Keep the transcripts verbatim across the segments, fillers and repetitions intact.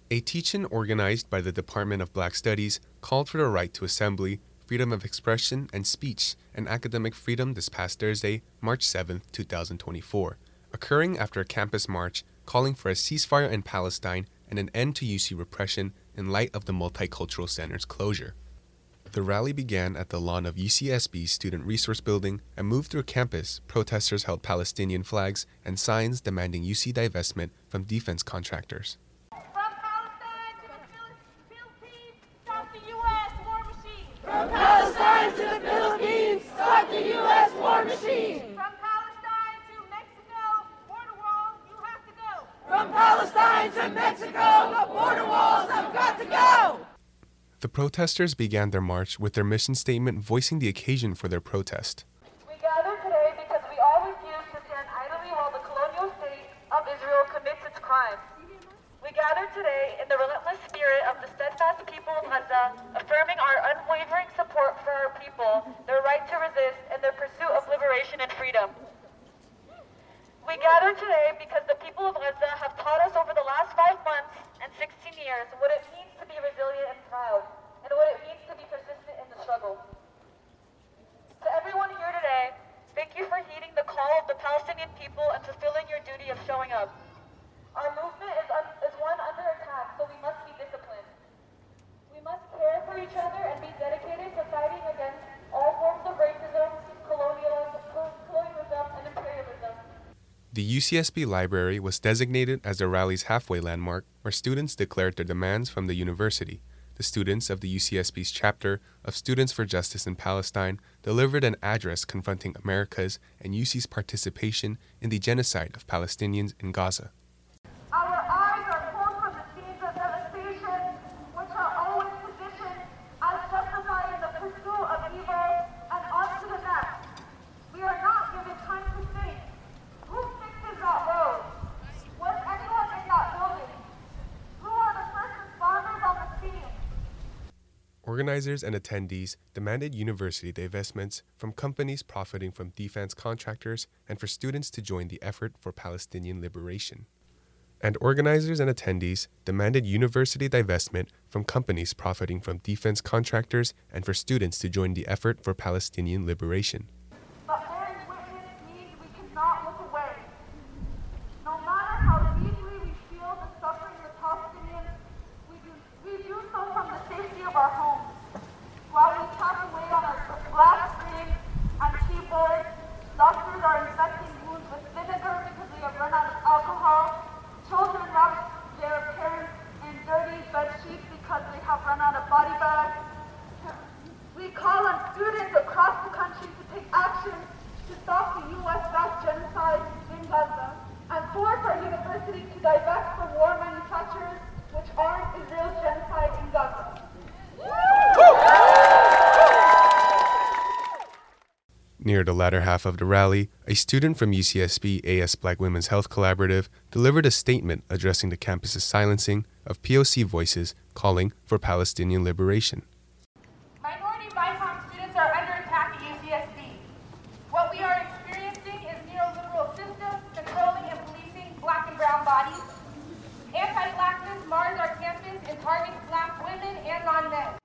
A teach-in organized by the Department of Black Studies called for the right to assembly, freedom of expression and speech, and academic freedom this past Thursday, March seventh, two thousand twenty-four, occurring after a campus march calling for a ceasefire in Palestine and an end to U C repression in light of the Multicultural Center's closure. The rally began at the lawn of U C S B's Student Resource Building and moved through campus. Protesters held Palestinian flags and signs demanding U C divestment from defense contractors. From Palestine to the Philippines, stop the U S war machine! From Palestine to the Philippines, stop the U S war machine! From Palestine to Mexico, border walls, you have to go! From Palestine to Mexico, the border walls have got to go! The protesters began their march with their mission statement voicing the occasion for their protest. We gather today because we all refuse to stand idly while the colonial state of Israel commits its crimes. We gather today in the relentless spirit of the steadfast people of Gaza, affirming our unwavering support for our people, their right to resist, and their pursuit of liberation and freedom. We gather today because the people of Gaza have taught us over the last five months and sixteen years what it means to be resilient and proud, and what it means to be persistent in the struggle. To everyone here today, thank you for heeding the call of the Palestinian people and fulfilling your duty of showing up. Our movement is, un- is one under attack, so we must be disciplined. We must care for each other and be dedicated to fighting against all forms of racism, colonialism, colonialism and imperialism. The U C S B library was designated as the rally's halfway landmark, where students declared their demands from the university. The students of the U C S B's chapter of Students for Justice in Palestine delivered an address confronting America's and U C's participation in the genocide of Palestinians in Gaza. Our eyes are pulled from the scenes of devastation, which are always positioned as justifying the pursuit of evil, and on to the next. We are not given time to think. Who fixes that road? Was anyone in that building? Who are the first responders on the scene? Organizers and attendees demanded university divestments from companies profiting from defense contractors and for students to join the effort for Palestinian liberation. And organizers and attendees demanded university divestment from companies profiting from defense contractors and for students to join the effort for Palestinian liberation. But bearing witness means we cannot look away. No matter how deeply we feel the suffering of Palestinians, we do, we do so from the safety of our homes. While we tap away on our glass screens and keyboards, doctors are infecting wounds with vinegar because they have run out of alcohol. Children wrap their parents in dirty bed sheets because they have run out of body bags. We call on students across the country to take action to stop the U S-backed genocide in Gaza and force our university to divest from war manufacturers which aren't Israel's genocide in Gaza. Near the latter half of the rally, a student from U C S B A S Black Women's Health Collaborative delivered a statement addressing the campus's silencing of P O C voices calling for Palestinian liberation. Minority B I P O C students are under attack at U C S B. What we are experiencing is neoliberal systems controlling and policing black and brown bodies. Anti-blackness mars our campus and targets black women and non-men.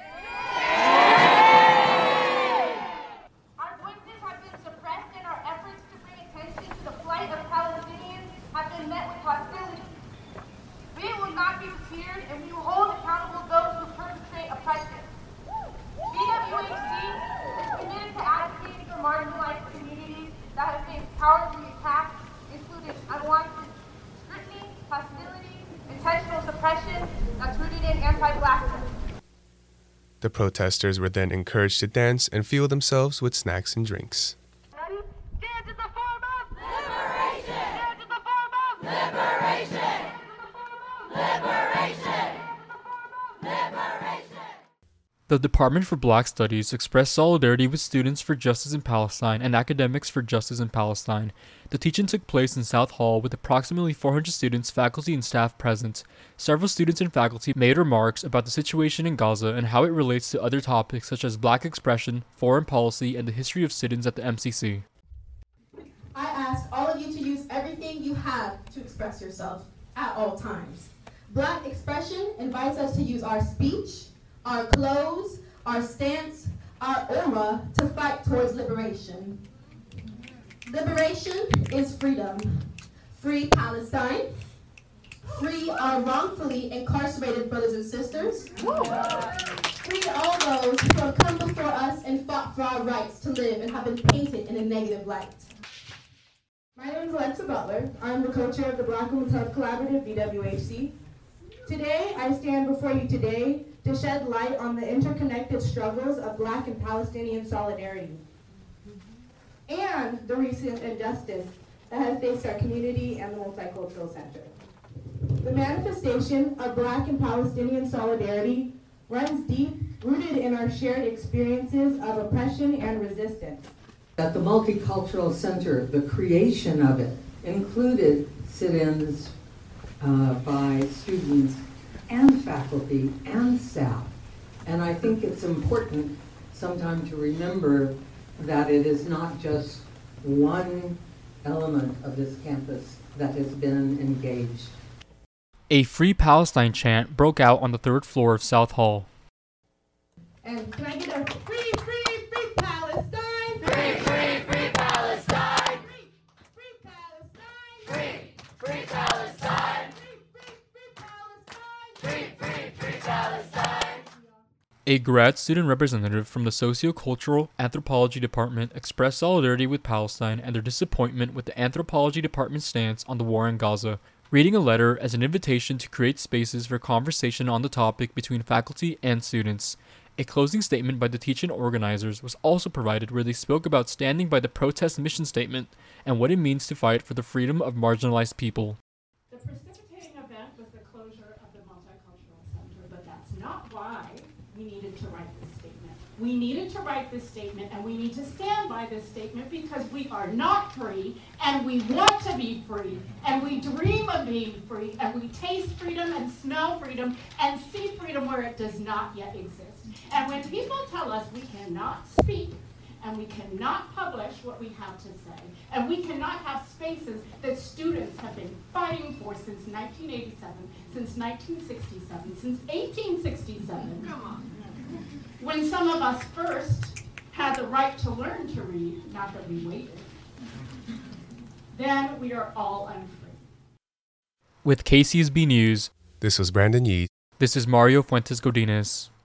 Our voices have been suppressed and our efforts to bring attention to the plight of Palestinians have been met with hostility. We will not be feared and we will hold accountable those who perpetrate oppression. B W H C is committed to advocating for marginalized communities that have been powerfully attacked, including unwanted scrutiny, hostility, intentional suppression that's rooted in anti-blackness. The protesters were then encouraged to dance and fuel themselves with snacks and drinks. Ready? Dance is a form of Liberation! Dance is a form of Liberation! Liberation! Liberation! The Department for Black Studies expressed solidarity with Students for Justice in Palestine and Academics for Justice in Palestine. The teach-in took place in South Hall with approximately four hundred students, faculty, and staff present. Several students and faculty made remarks about the situation in Gaza and how it relates to other topics such as black expression, foreign policy, and the history of sit-ins at the M C C. I ask all of you to use everything you have to express yourself at all times. Black expression invites us to use our speech, our clothes, our stance, our aura to fight towards liberation. Liberation is freedom. Free Palestine. Free our wrongfully incarcerated brothers and sisters. Free all those who have come before us and fought for our rights to live and have been painted in a negative light. My name is Alexa Butler. I'm the co-chair of the Black Women's Health Collaborative, B W H C. Today, I stand before you today to shed light on the interconnected struggles of Black and Palestinian solidarity and the recent injustice that has faced our community and the Multicultural Center. The manifestation of Black and Palestinian solidarity runs deep, rooted in our shared experiences of oppression and resistance. At the Multicultural Center, the creation of it included sit-ins uh, by students and faculty and staff. And I think it's important sometime to remember that it is not just one element of this campus that has been engaged. A Free Palestine chant broke out on the third floor of South Hall. And can I get a free, free, free Palestine? Free, free, free Palestine! Free, free Palestine! Free, free Palestine! Free, free, free Palestine! Free, free, free Palestine! A grad student representative from the Sociocultural Anthropology Department expressed solidarity with Palestine and their disappointment with the Anthropology Department's stance on the war in Gaza, reading a letter as an invitation to create spaces for conversation on the topic between faculty and students. A closing statement by the teaching organizers was also provided where they spoke about standing by the protest mission statement and what it means to fight for the freedom of marginalized people. The precipitating event was the closure of the Multicultural Center, but that's not why we needed to write this statement. We needed to write this statement, and we need to stand by this statement because we are not free, and we want to be free, and we dream of being free, and we taste freedom and smell freedom and see freedom where it does not yet exist. And when people tell us we cannot speak, and we cannot publish what we have to say, and we cannot have spaces that students have been fighting for since nineteen eighty-seven, since nineteen sixty-seven, since eighteen sixty-seven. Come on. When some of us first had the right to learn to read, not that we waited, then we are all unfree. With K C S B News, This was Brandon Yee. this is Mario Fuentes Godinez.